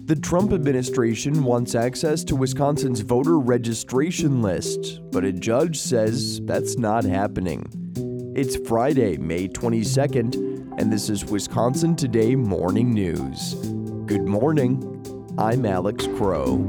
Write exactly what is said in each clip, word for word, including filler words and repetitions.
The Trump administration wants access to Wisconsin's voter registration list, but a judge says that's not happening. It's Friday, May twenty-second, and this is Wisconsin Today Morning News. Good morning. I'm Alex Crow.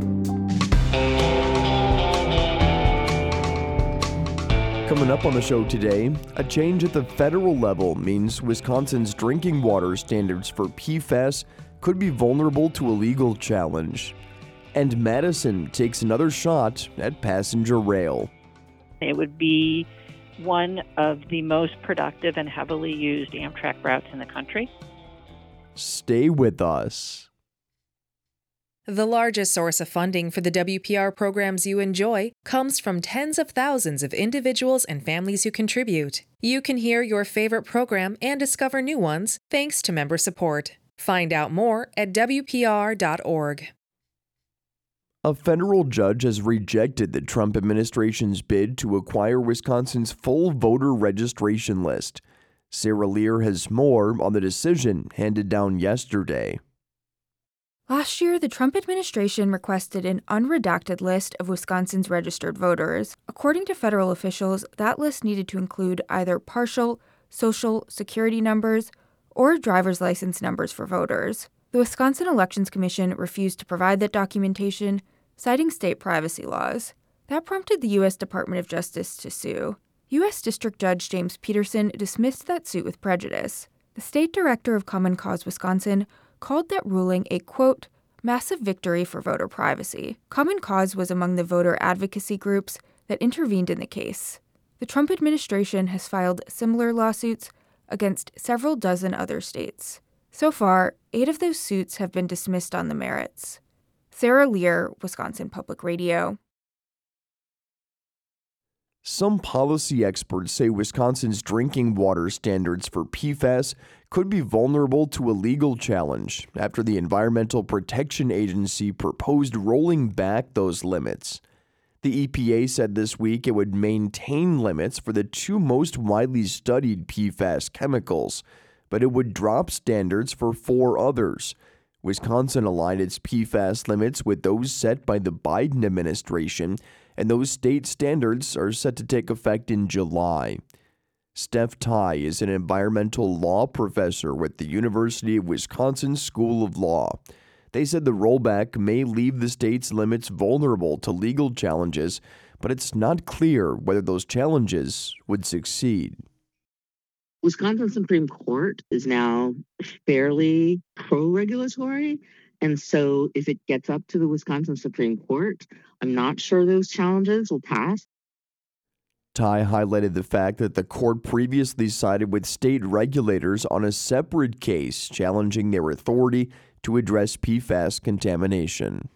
Coming up on the show today, a change at the federal level means Wisconsin's drinking water standards for P F A S could be vulnerable to a legal challenge. And Madison takes another shot at passenger rail. It would be one of the most productive and heavily used Amtrak routes in the country. Stay with us. The largest source of funding for the W P R programs you enjoy comes from tens of thousands of individuals and families who contribute. You can hear your favorite program and discover new ones thanks to member support. Find out more at W P R dot org. A federal judge has rejected the Trump administration's bid to acquire Wisconsin's full voter registration list. Sarah Lear has more on the decision handed down yesterday. Last year, the Trump administration requested an unredacted list of Wisconsin's registered voters. According to federal officials, that list needed to include either partial social security numbers or driver's license numbers for voters. The Wisconsin Elections Commission refused to provide that documentation, citing state privacy laws. That prompted the U S Department of Justice to sue. U S District Judge James Peterson dismissed that suit with prejudice. The state director of Common Cause Wisconsin called that ruling a, quote, massive victory for voter privacy. Common Cause was among the voter advocacy groups that intervened in the case. The Trump administration has filed similar lawsuits against several dozen other states. So far, eight of those suits have been dismissed on the merits. Sarah Lear, Wisconsin Public Radio. Some policy experts say Wisconsin's drinking water standards for P F A S could be vulnerable to a legal challenge after the Environmental Protection Agency proposed rolling back those limits. The E P A said this week it would maintain limits for the two most widely studied P F A S chemicals, but it would drop standards for four others. Wisconsin aligned its P F A S limits with those set by the Biden administration, and those state standards are set to take effect in July. Steph Tai is an environmental law professor with the University of Wisconsin School of Law. They said the rollback may leave the state's limits vulnerable to legal challenges, but it's not clear whether those challenges would succeed. Wisconsin Supreme Court is now fairly pro-regulatory, and so if it gets up to the Wisconsin Supreme Court, I'm not sure those challenges will pass. Tai highlighted the fact that the court previously sided with state regulators on a separate case challenging their authority to address P F A S contamination.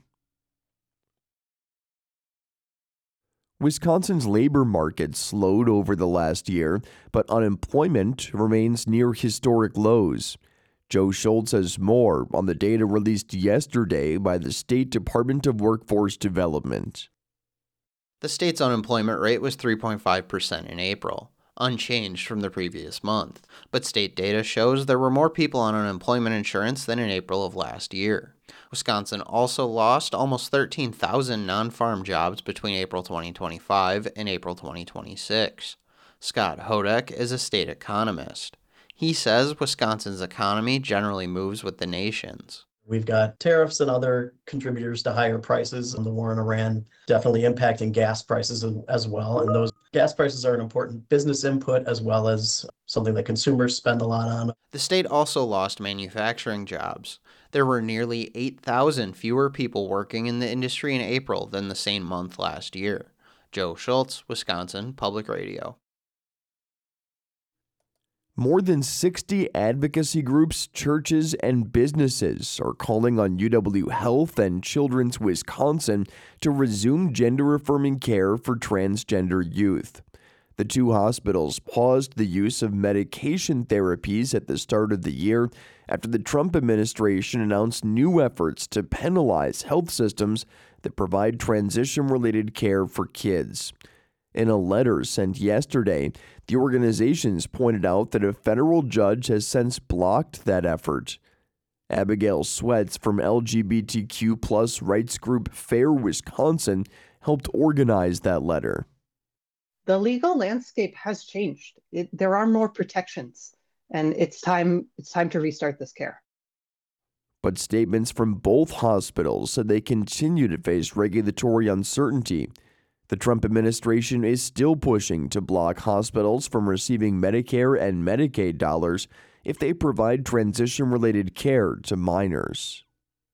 Wisconsin's labor market slowed over the last year, but unemployment remains near historic lows. Joe Schultz has more on the data released yesterday by the State Department of Workforce Development. The state's unemployment rate was three point five percent in April, unchanged from the previous month, but state data shows there were more people on unemployment insurance than in April of last year. Wisconsin also lost almost thirteen thousand non-farm jobs between April twenty twenty-five and April twenty twenty-six. Scott Hodek is a state economist. He says Wisconsin's economy generally moves with the nation's. We've got tariffs and other contributors to higher prices, and the war in Iran definitely impacting gas prices as well. And those gas prices are an important business input as well as something that consumers spend a lot on. The state also lost manufacturing jobs. There were nearly eight thousand fewer people working in the industry in April than the same month last year. Joe Schultz, Wisconsin Public Radio. More than sixty advocacy groups, churches, and businesses are calling on U W Health and Children's Wisconsin to resume gender-affirming care for transgender youth. The two hospitals paused the use of medication therapies at the start of the year after the Trump administration announced new efforts to penalize health systems that provide transition-related care for kids. In a letter sent yesterday, the organizations pointed out that a federal judge has since blocked that effort. Abigail Sweats from L G B T Q plus rights group Fair Wisconsin helped organize that letter. The legal landscape has changed. It, there are more protections, and it's time, it's time to restart this care. But statements from both hospitals said they continue to face regulatory uncertainty. The Trump administration is still pushing to block hospitals from receiving Medicare and Medicaid dollars if they provide transition-related care to minors.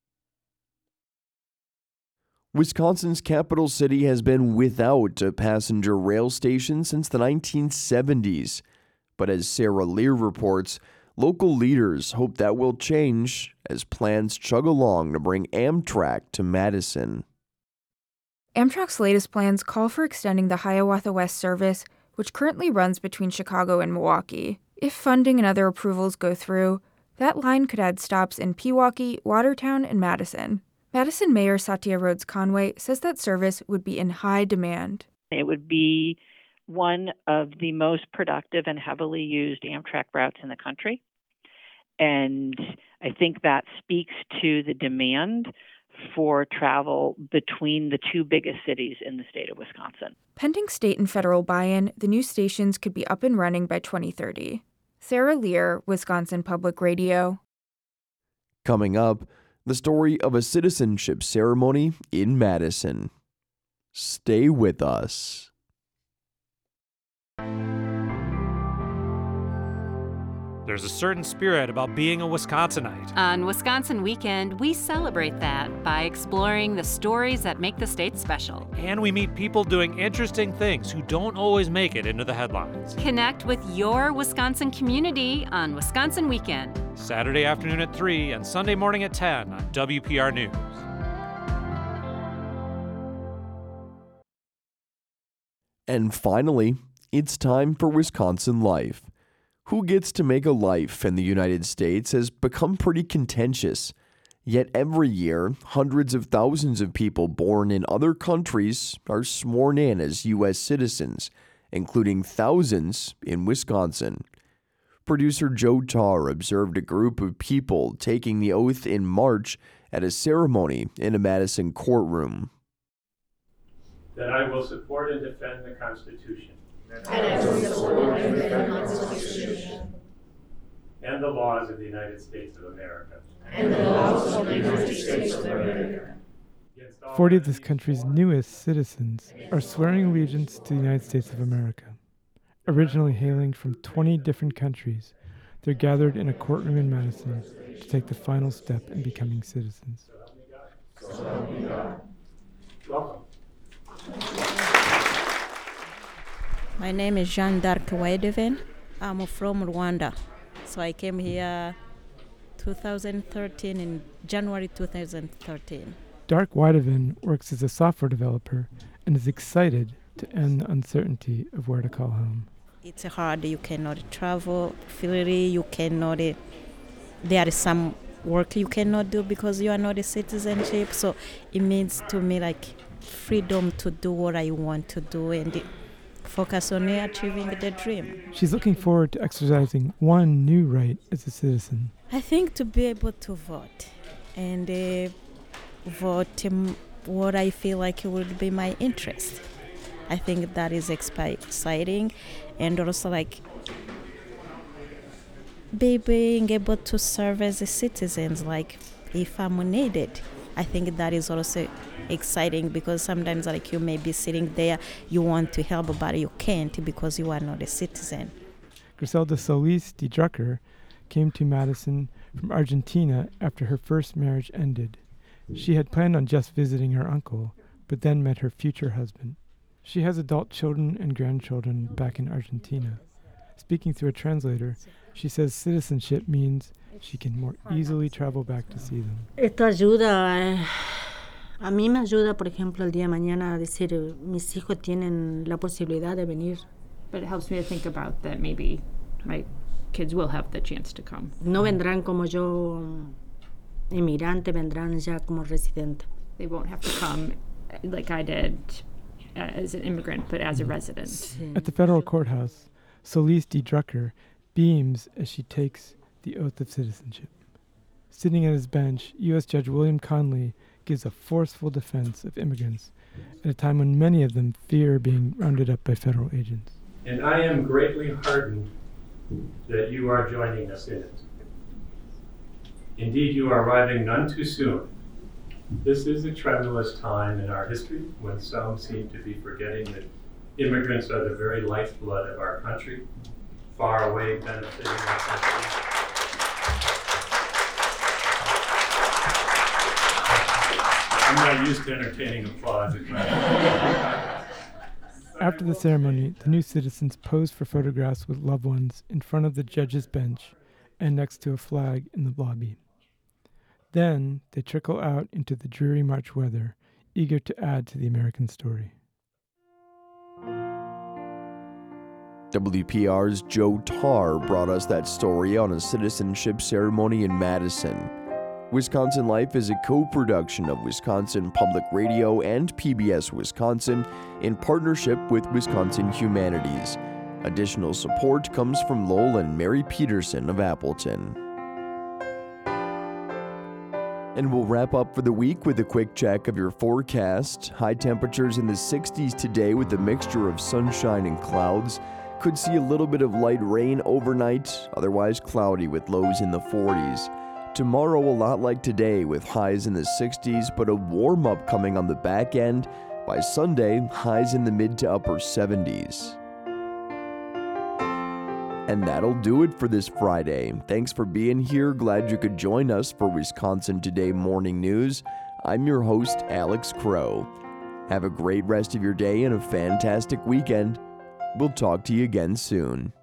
Wisconsin's capital city has been without a passenger rail station since the nineteen seventies. But as Sarah Lear reports, local leaders hope that will change as plans chug along to bring Amtrak to Madison. Amtrak's latest plans call for extending the Hiawatha West service, which currently runs between Chicago and Milwaukee. If funding and other approvals go through, that line could add stops in Pewaukee, Watertown, and Madison. Madison Mayor Satya Rhodes Conway says that service would be in high demand. It would be one of the most productive and heavily used Amtrak routes in the country. And I think that speaks to the demand for travel between the two biggest cities in the state of Wisconsin. Pending state and federal buy-in, the new stations could be up and running by twenty thirty. Sarah Lear, Wisconsin Public Radio. Coming up, the story of a citizenship ceremony in Madison. Stay with us. There's a certain spirit about being a Wisconsinite. On Wisconsin Weekend, we celebrate that by exploring the stories that make the state special. And we meet people doing interesting things who don't always make it into the headlines. Connect with your Wisconsin community on Wisconsin Weekend. Saturday afternoon at three and Sunday morning at ten on W P R News. And finally, it's time for Wisconsin Life. Who gets to make a life in the United States has become pretty contentious. Yet every year, hundreds of thousands of people born in other countries are sworn in as U S citizens, including thousands in Wisconsin. Producer Joe Tarr observed a group of people taking the oath in March at a ceremony in a Madison courtroom. That I will support and defend the Constitution. And I will support and defend the Constitution. And the laws of the United States of America. And the laws of the United States of America. forty of this country's newest citizens are swearing allegiance to the United States of America. Originally hailing from twenty different countries, they're gathered in a courtroom in Madison to take the final step in becoming citizens. So help me God. Welcome. My name is Jeanne d'Arc Waidevin. I'm from Rwanda. So I came here twenty thirteen, in January twenty thirteen. Dark Waidevin works as a software developer and is excited to end the uncertainty of where to call home. It's hard. You cannot travel freely. You cannot. Uh, there is some work you cannot do because you are not a citizenship. So it means to me like freedom to do what I want to do and it, focus on achieving the dream. She's looking forward to exercising one new right as a citizen. I think to be able to vote and uh, vote um, what I feel like would be my interest. I think that is exciting, and also like be being able to serve as a citizens, like if I'm needed. I think that is also exciting because sometimes like you may be sitting there, you want to help, but you can't because you are not a citizen. Griselda Solis de Drucker came to Madison from Argentina after her first marriage ended. She had planned on just visiting her uncle, but then met her future husband. She has adult children and grandchildren back in Argentina. Speaking through a translator, she says citizenship means she can more easily travel back to see them. Esto ayuda, a mí me ayuda, por ejemplo, el día de mañana a decir, mis hijos tienen la posibilidad de venir. But it helps me to think about that maybe my kids will have the chance to come. No vendrán como yo, emigrante, vendrán ya como residente. They won't have to come like I did as an immigrant, but as a resident. Sí. At the federal courthouse, Solis de Drucker beams as she takes the oath of citizenship. Sitting at his bench, U S Judge William Conley gives a forceful defense of immigrants at a time when many of them fear being rounded up by federal agents. And I am greatly heartened that you are joining us in it. Indeed, you are arriving none too soon. This is a tremulous time in our history when some seem to be forgetting that immigrants are the very lifeblood of our country, far away benefiting our country. I'm not used to entertaining applause. After the ceremony, the new citizens pose for photographs with loved ones in front of the judge's bench and next to a flag in the lobby. Then they trickle out into the dreary March weather, eager to add to the American story. W P R's Joe Tarr brought us that story on a citizenship ceremony in Madison. Wisconsin Life is a co-production of Wisconsin Public Radio and P B S Wisconsin in partnership with Wisconsin Humanities. Additional support comes from Lowell and Mary Peterson of Appleton. And we'll wrap up for the week with a quick check of your forecast. High temperatures in the sixties today with a mixture of sunshine and clouds. Could see a little bit of light rain overnight, otherwise cloudy with lows in the forties. Tomorrow a lot like today with highs in the sixties, but a warm-up coming on the back end. By Sunday, highs in the mid to upper seventies. And that'll do it for this Friday. Thanks for being here. Glad you could join us for Wisconsin Today Morning News. I'm your host, Alex Crow. Have a great rest of your day and a fantastic weekend. We'll talk to you again soon.